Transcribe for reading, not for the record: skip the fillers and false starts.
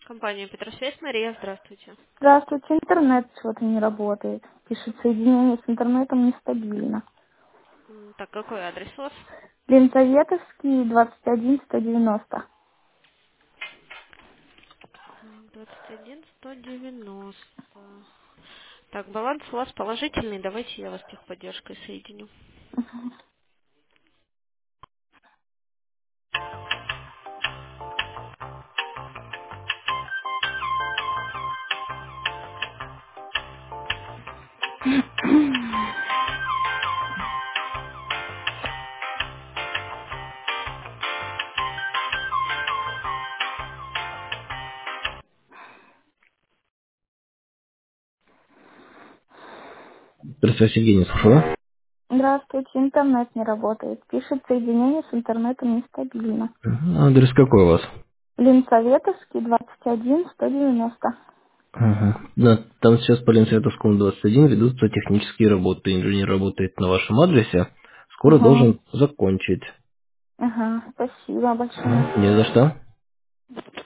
Компания Петросвязь, Мария, здравствуйте. Здравствуйте, интернет что-то не работает. Пишет, соединение с интернетом нестабильно. Так, какой адрес у вас? Ленсоветовский, 21190. 21 190. Так, баланс у вас положительный, давайте я вас с техподдержкой соединю. Здравствуйте, Сергей, не слышала? Здравствуйте, интернет не работает. Пишет, соединение с интернетом нестабильно. Адрес какой у вас? Ленсоветовский, 21190. Ага. Да, там сейчас по Ленсветовскому 21 ведутся технические работы. Инженер работает на вашем адресе. Скоро Ага, должен закончить. ага, спасибо большое. Не за что.